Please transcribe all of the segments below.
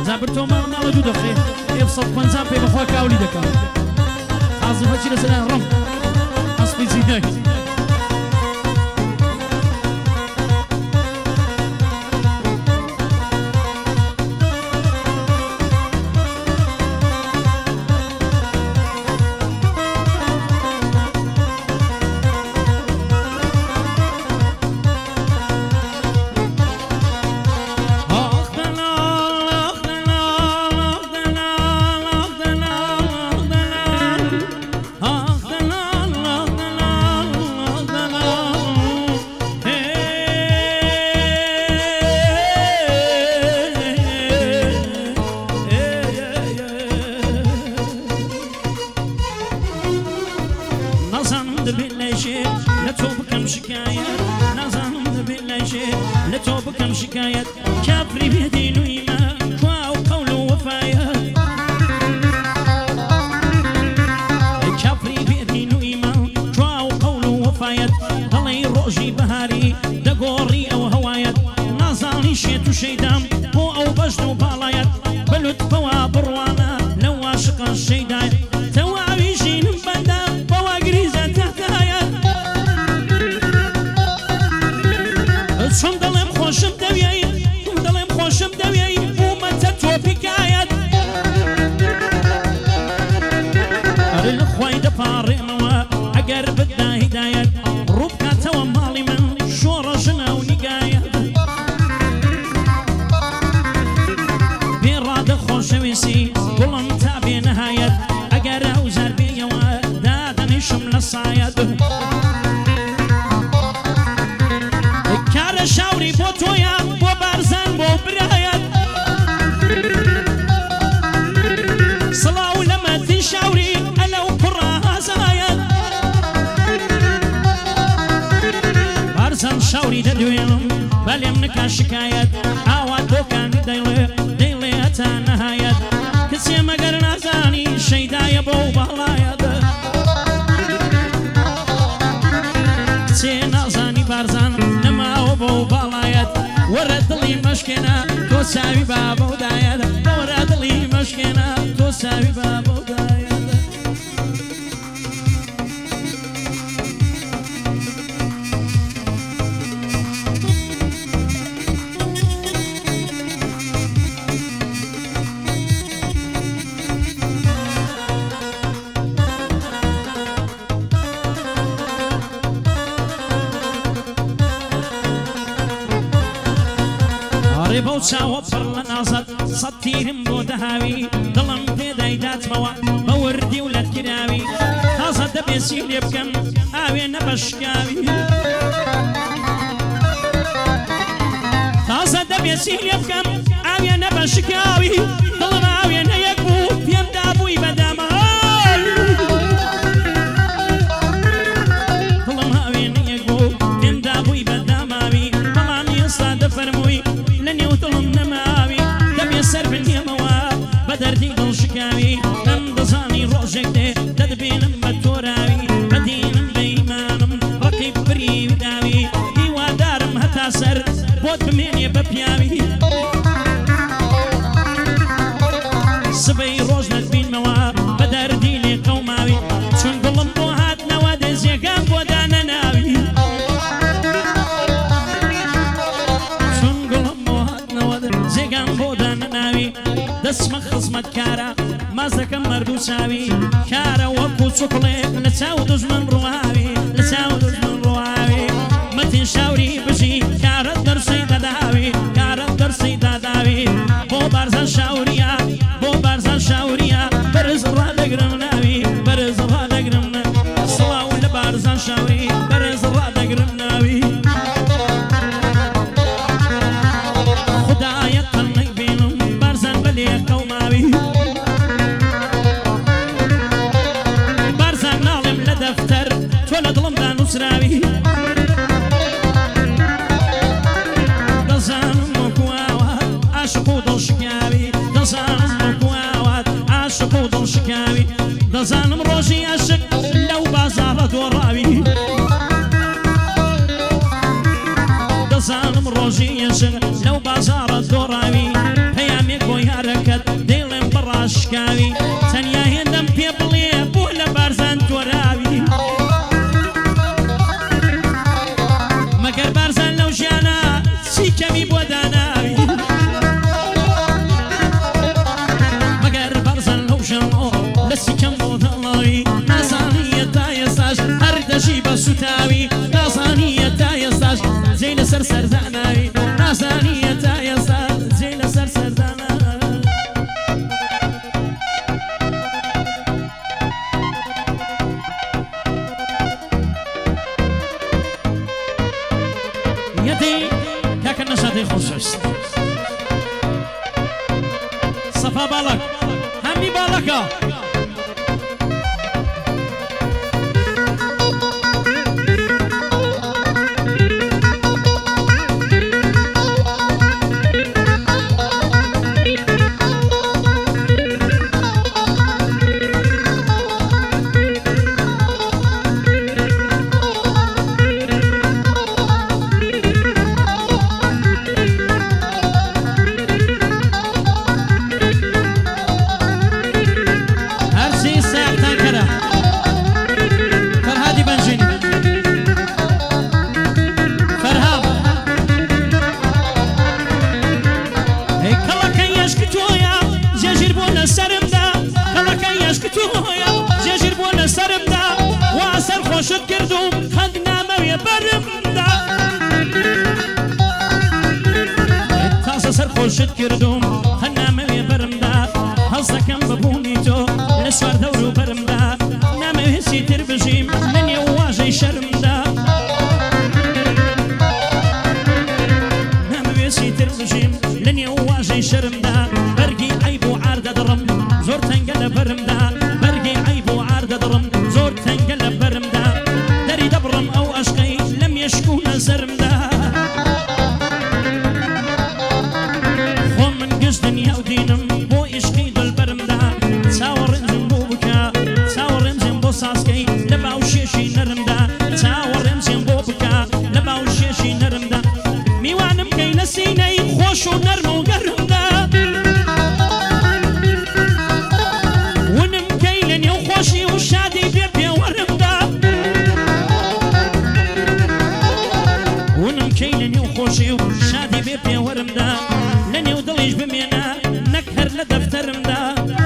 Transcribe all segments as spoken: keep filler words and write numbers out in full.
زابر تو ما ما وجود خير يفصل بنزام في بخواك أوليدك حاضر فجر سلام رم أصبي زينك دەزانم ڕۆژی عاشق لەو بازاڕە دۆڕاوی دەزانم ڕۆژی عاشق لەو بازاڕە دۆڕاوی پەیامێک بۆ یارەکە با باڵک هەمی باڵەکە خۆشت کردوم خەند نامەوێ بەرمدا تازە سەر خۆشت کردوم خەند نامەوێ بەرمدا هەڵ دەکەم ببوونی تۆ لە سوار دەور و بەرمدا نامەوێ چیتر بژیم لە نێو واژەی شەرمدا نامەوێ چیتر بژیم لە نێو واژەی شەرمدا بەرگی عەیب و عار دەدڕم زۆر تەنگە لە بەرمدا بەرگی عەیب و عار دەدڕم زۆر تەنگە لە بەرمدا دەری دەبڕم ئەو ئەشقەی لە مێشکوونە سەرمدا خۆ من گشت دنیا و دینم بۆ عیشقی دڵبەرمدا چاوەڕێنجم بۆ بکە چاوەڕێنجم بۆ سازکەی لە باوشێشی نەرمدا چاوەڕێنجم بۆ بکە لە باوشێشی نەرمدا میوانم کەی لە سینەی خۆش و نەرم و گەرمدا ونم کەی لە نێو خۆشی و شادی بێ پێوەرمدا ونم کەی لە نێو خۆشی و شادی بێ پێوەرمدا لە نێو دڵیش بمێنە نەک هەر لە دەفتەرمدا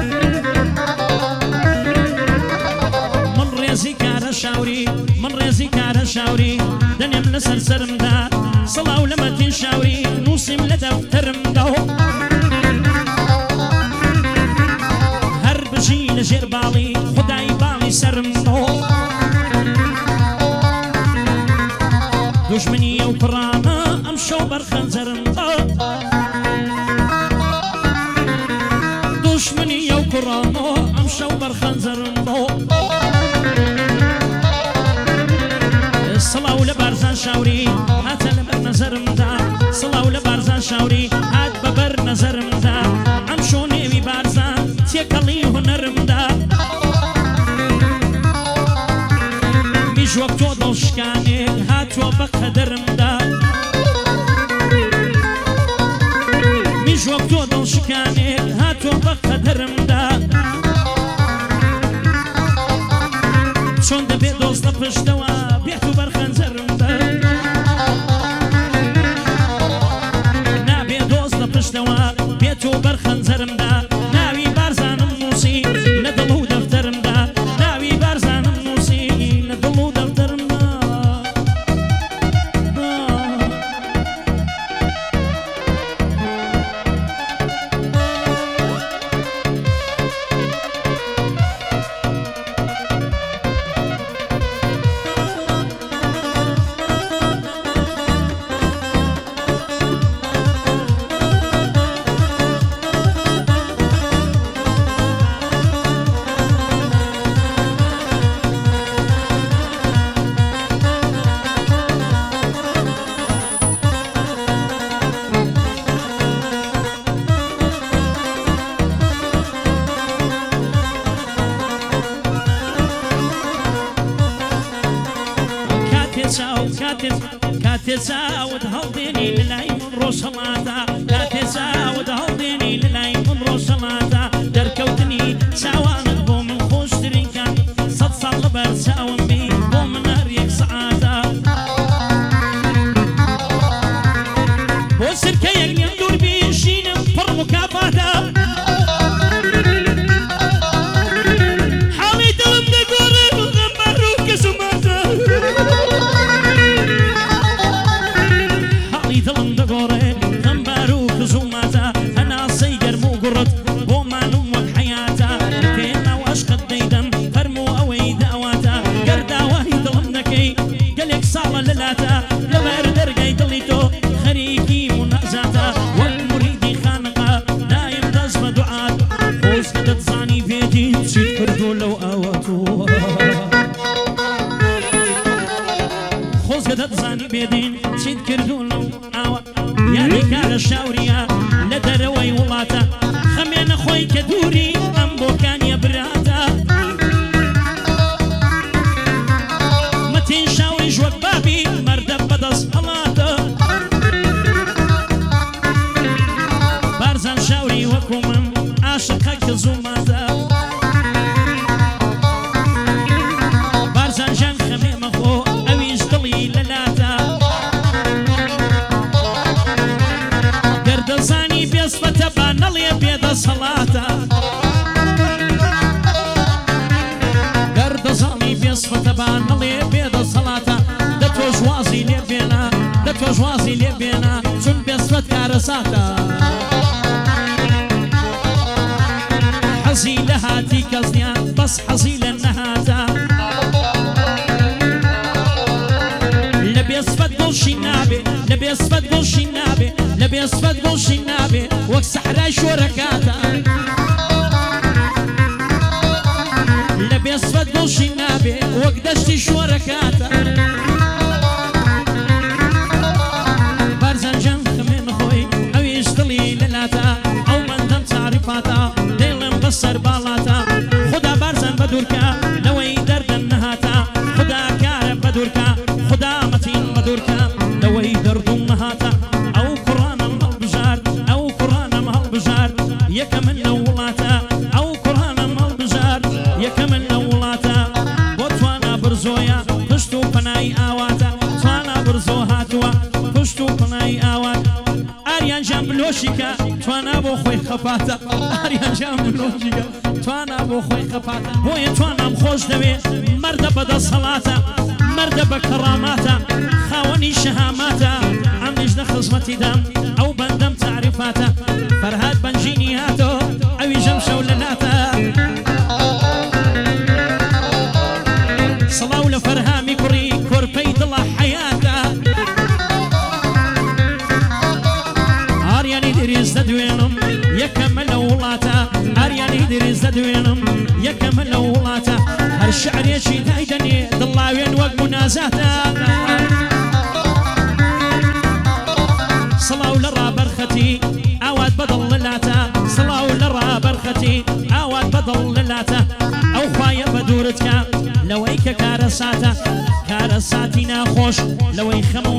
من ڕێزی کارە شاوری من ڕێزی کارە شاوری دەنێم لە سەرسەرمدا سڵاو لە مەتین شاوری نووسیم لە دەفتەرمدا هەر بژی لە ژێر باڵی خودای باڵی سەرمدا دوژمنی ئەو پڕانە ئەم شەو بەرخەنجەرمدا دوژمنی ئەو پڕانە ئەم شەو بەرخەنجەرمدا سڵاو لە بارزان شاوری هاتە لە بەر نەزەرمدا سڵاو لە بارزان شاوری هات بە بەر نەزەرمدا ئەم شۆ نێوی بارزان تێکەڵی هونەرمدا میژ وەک تۆ دڵشکانێ هاتووە بە قەدەرمدا میژ وەک تۆ دڵشکانێ هاتووە بە قەدەرمدا چۆن دەبێت دۆست لە پشتەوە بێت و بەرخەنجەرمدا نابێ دۆست لە پشتەوە بێت و بەرخەنجەرمدا ناوی بارزانم نووسی لە دڵ و دەفتەرمدا ناوی بارزانم نووسی لە دڵ و دەفتەرمدا کاتێ چاوت هەڵدێنی لەلای من ڕۆژهەڵاتە کاتێ چاوت هەڵدێنی لەلای من ڕۆژهەڵاتە دەرکەوتنی چاوانت بۆ من خۆشترین کات سەد ساڵ لەبەر چاوم بی بۆ من هەر یەک سەعاتە بۆ سرکەیەک نێم دوور بیشینم پڕ مکافاتە حاڵی دڵم دەگۆڕێ غەمبەر و کەسوماتە دڵم دەگۆڕێ غەمبار و کزوماتە هەر شاوريا لدروي ولاتا خمين خوي كدوري ام بوكان يا براتا متين شاوري جوك بابي مرد بدس هلاتا بارزان شاوري وكومم عاشقك زوماتا بارزان جان خمي مخو اويش دلي للاتا دردزاني بيصفة بانالي بيدا صلاتا دردزاني بيصفة بانالي بيدا صلاتا دتو جوازي لبينا دتو جوازي لبينا چون بيصفة كارساتا حزي لهاتي كزنيان بس حزي لنهاتا لبي اصفت قلشي نابي لبي اصفت قلشي نابي لبي اصفت قلشي نابي وك سحراي شوركاتا لبي اصفت قلشي نابي وك دشتي شوركاتا بارزان جان خمين خوي او يشتلي للاتا او من دم تعرفاتا ديلم بصر بالاتا خدا بارزان بدوركا لوي درد النهاتا خدا كار بدوركا خدا متين بدوركا لوي درد النهاتا او قرآن المالبجار او قرآن المالبجار يكمن نولاتا او قرآن المالبجار يكمن نولاتا بوتوانا برزويا پشتو پناي آواتا توانا برزو هاتوا پشتو پناي آوات آريان جام بلوشيكا توانا بو خوي خفاتا آريان جام بلوشيكا توانا بو خوي خفاتا بوي توانا مخوش دوي مرد بدا صلاتا مرد بكراماتا خاوني شهاماتا عمليش خزمتي دم او بندم تعرفاتا فرهاد بنجيني هاتو اوي جمشة ولناتا صلاة لفرهامي كوري كوربيت الله حياتا آرياني دريز ددوينم يكمل ولاتا آرياني دريز ددوينم يكمل ولاتا هر شعر يشي دايدني ضلاوين وق منازاتا صلاة لرا برختي عواد بدل لاتا صلاة لرا برختي عواد بدل لاتا او خوايا بدورتك لويك كارساتا كارساتي ناخوش لوي خمو